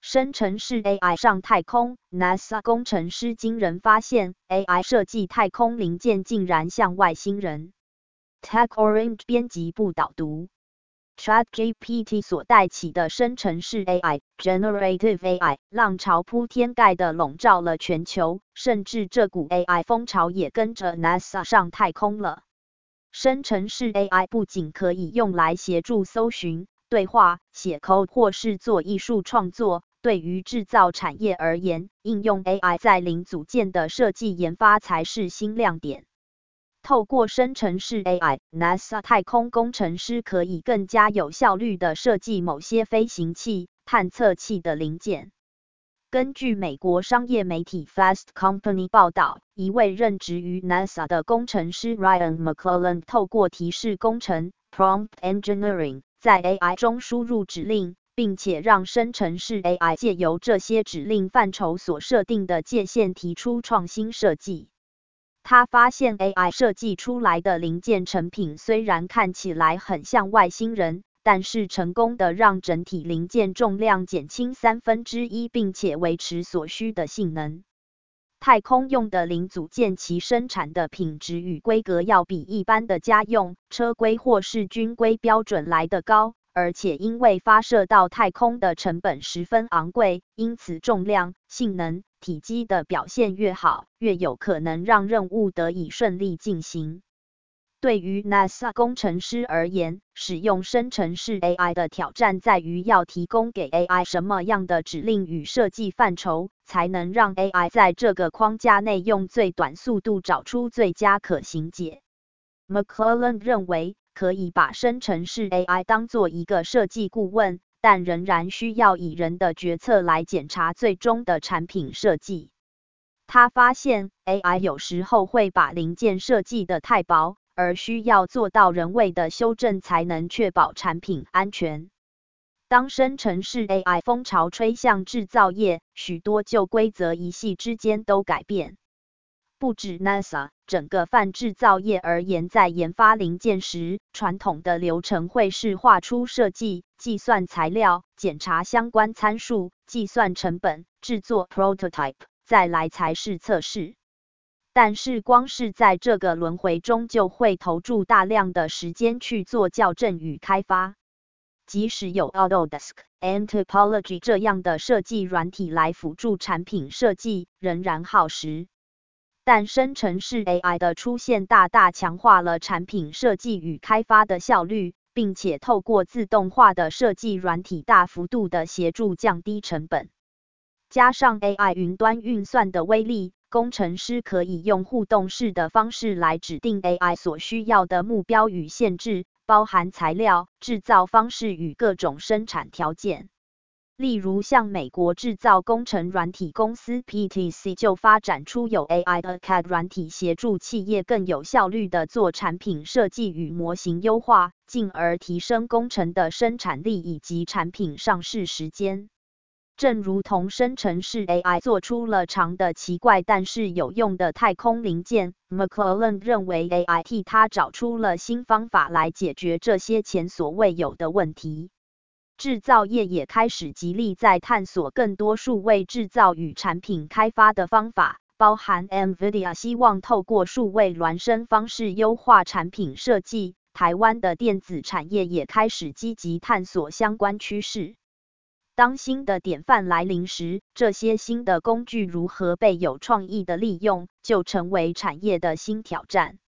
生成式 AI 上太空 ，NASA 工程师惊人发现 ，AI 设计太空零件竟然像外星人。TechOrange 编辑部导读。ChatGPT 所带起的生成式 AI、Generative AI 浪潮铺天盖地笼罩了全球，甚至这股 AI 风潮也跟着 NASA 上太空了。生成式 AI 不仅可以用来协助搜寻、对话、写 code 或是做艺术创作，对于制造产业而言，应用 AI 在零组件的设计研发才是新亮点。透过生成式 AI，NASA 太空工程师可以更加有效率地设计某些飞行器、探测器的零件。根据美国商业媒体 Fast Company 报道，一位任职于 NASA 的工程师 Ryan McClelland 透过提示工程 （Prompt Engineering） 在 AI 中输入指令，并且让生成式 AI 借由这些指令范畴所设定的界限提出创新设计。他发现 AI 设计出来的零件成品虽然看起来很像外星人，但是成功的让整体零件重量减轻1/3，并且维持所需的性能。太空用的零组件其生产的品质与规格要比一般的家用、车规或是军规标准来得高，而且因为发射到太空的成本十分昂贵，因此重量、性能、体积的表现越好，越有可能让任务得以顺利进行。对于 NASA 工程师而言，使用生成式 AI 的挑战在于要提供给 AI 什么样的指令与设计范畴，才能让 AI 在这个框架内用最短速度找出最佳可行解。McClelland 认为，可以把生成式 AI 当作一个设计顾问，但仍然需要以人的决策来检查最终的产品设计。他发现 AI 有时候会把零件设计得太薄，而需要做到人为的修正才能确保产品安全。当生成式 AI 风潮吹向制造业，许多旧规则一夕之间都改变。不止 NASA， 整个泛制造业而言，在研发零件时，传统的流程会是画出设计、计算材料、检查相关参数、计算成本、制作 prototype， 再来才是测试。但是光是在这个轮回中就会投注大量的时间去做校正与开发。即使有 Autodesk、Antipology 这样的设计软体来辅助产品设计，仍然耗时。但生成式 AI 的出现大大强化了产品设计与开发的效率，并且透过自动化的设计软体大幅度的协助降低成本。加上 AI 云端运算的威力，工程师可以用互动式的方式来指定 AI 所需要的目标与限制，包含材料、制造方式与各种生产条件。例如像美国制造工程软体公司 PTC 就发展出有 AI 的 CAD 软体，协助企业更有效率地做产品设计与模型优化，进而提升工程的生产力以及产品上市时间。正如同生成式 AI 做出了长的奇怪但是有用的太空零件， McClelland 认为 AI 替他找出了新方法来解决这些前所未有的问题。制造业也开始极力在探索更多数位制造与产品开发的方法，包含 NVIDIA 希望透过数位孪生方式优化产品设计，台湾的电子产业也开始积极探索相关趋势。当新的典范来临时，这些新的工具如何被有创意的利用，就成为产业的新挑战。